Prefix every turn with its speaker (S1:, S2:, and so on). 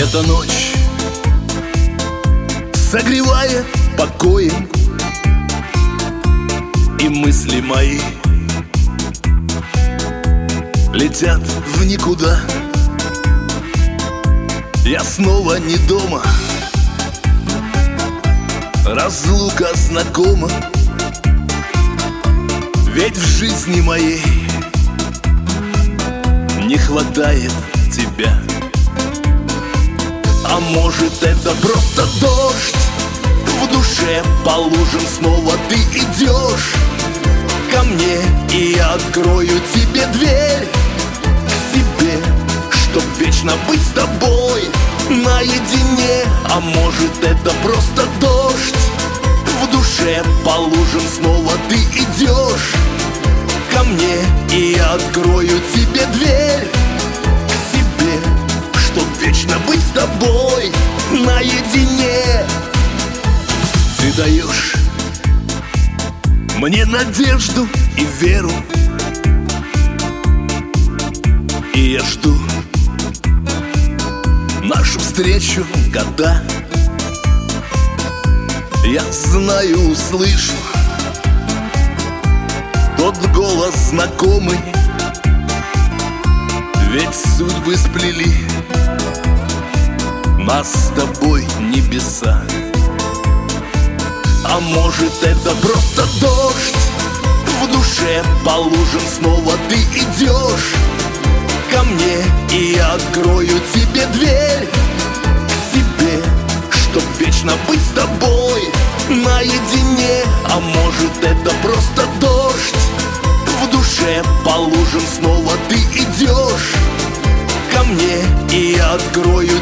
S1: Эта ночь согревает покоем, и мысли мои летят в никуда. Я снова не дома, разлука знакома, ведь в жизни моей не хватает тебя. А может, это просто дождь в душе по лужам, снова ты идешь ко мне, и я открою тебе дверь к себе, чтоб вечно быть с тобой наедине. А может, это просто дождь в душе по лужам, снова ты идешь ко мне, и я открою тебе дверь к себе, чтоб вечно быть с тобой наедине. Ты даешь мне надежду и веру, и я жду нашу встречу года. Я знаю, услышу тот голос знакомый, ведь судьбы сплели нас с тобой небеса. А может, это просто дождь в душе по лужам, снова ты идешь ко мне, и я открою тебе дверь к себе, чтоб вечно быть с тобой наедине. А может, это просто дождь в душе по лужам, снова ты идешь ко мне, и я открою